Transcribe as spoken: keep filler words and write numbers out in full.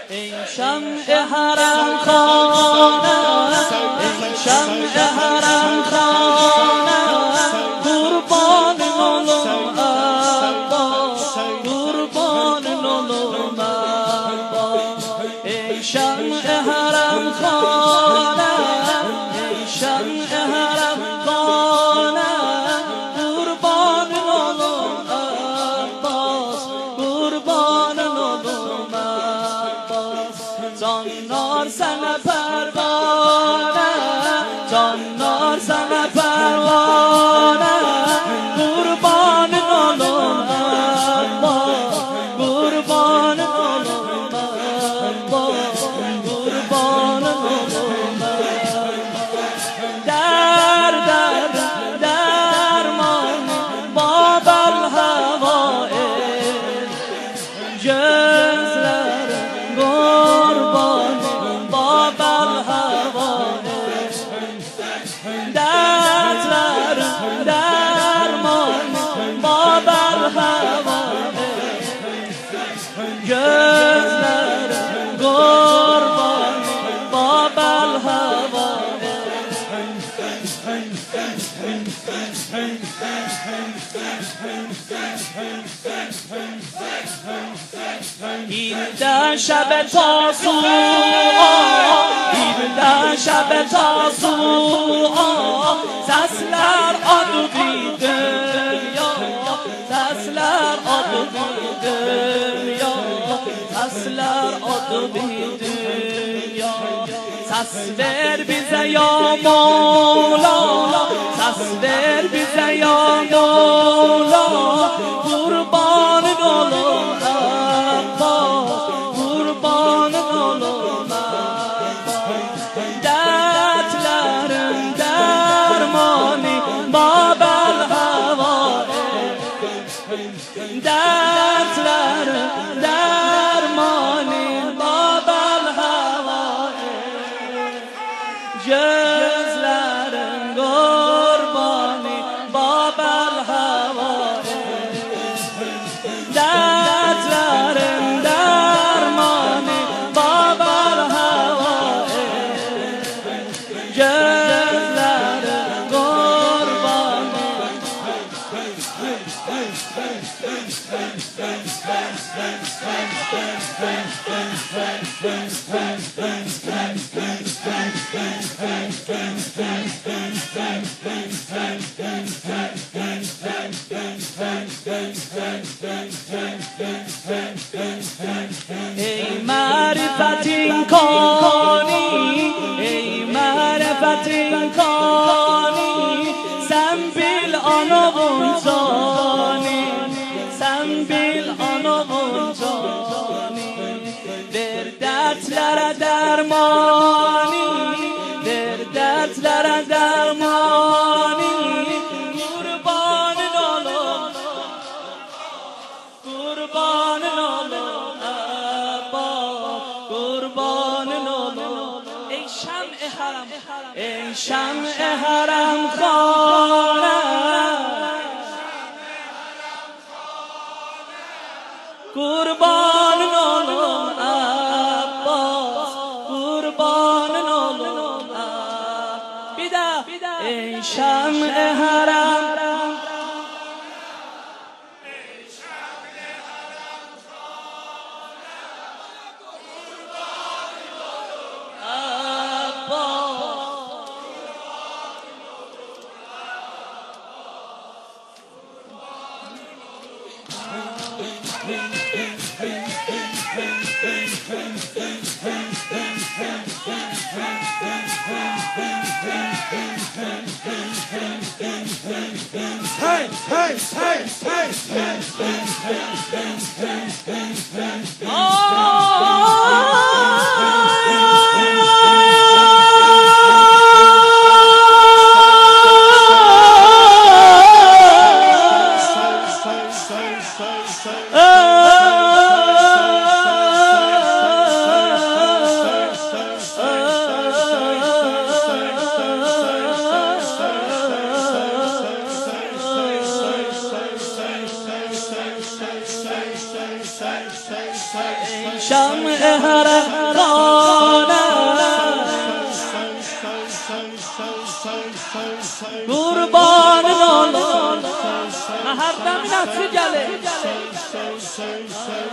ای شمع حرم خانه، ای شمع حرم خانه، قربان نولم عباس، قربان نولم عباس. ای شمع حرم خانه، ای شمع حرم خانه، قربان نولم عباس، قربان نولم عباس. زنار سن پروانه، زنار سن پروانه، قربان نولم عباس، قربان نولم عباس، قربان نولم عباس. در در درمان باب الهوائج، جزلر قربان باب الهوائج. دردلر درمان باب الهوائج، جزلر قربان باب الهوائج. هیرده شب تاسوعا، هیرده شب تاسوعا، sesler adı dünya, sesler adı dünya, sesler adı dünya. Ses ver bize ya Mevla, ses ver bize ya Mevla, kurbanın olum Abbas, kurbanın olum Abbas. Dertlerin dermanı Babel havaic, dertlerin dermanı Babel havaic, gözlerin kurbanı Babel havaic. Dertlerin dermanı Babel havaic, gözlerin kurbanı. ای معرفتین کانی، ای معرفتین کانی، sen bil anavun cani، sen bil anavun cani. Ver dertlere dermani, ver dertlere dermani, kurbanın olum, kurbanın olum Abbas, kurbanın olum. ای شمع حرم، ای شمع حرم خانه، kurbanın olum Abbas، kurbanın olum Abbas. Bir daha, ey şem'e haram، Hey, hey, hey, hey, hey. شمع حرم هر دم نفسی گله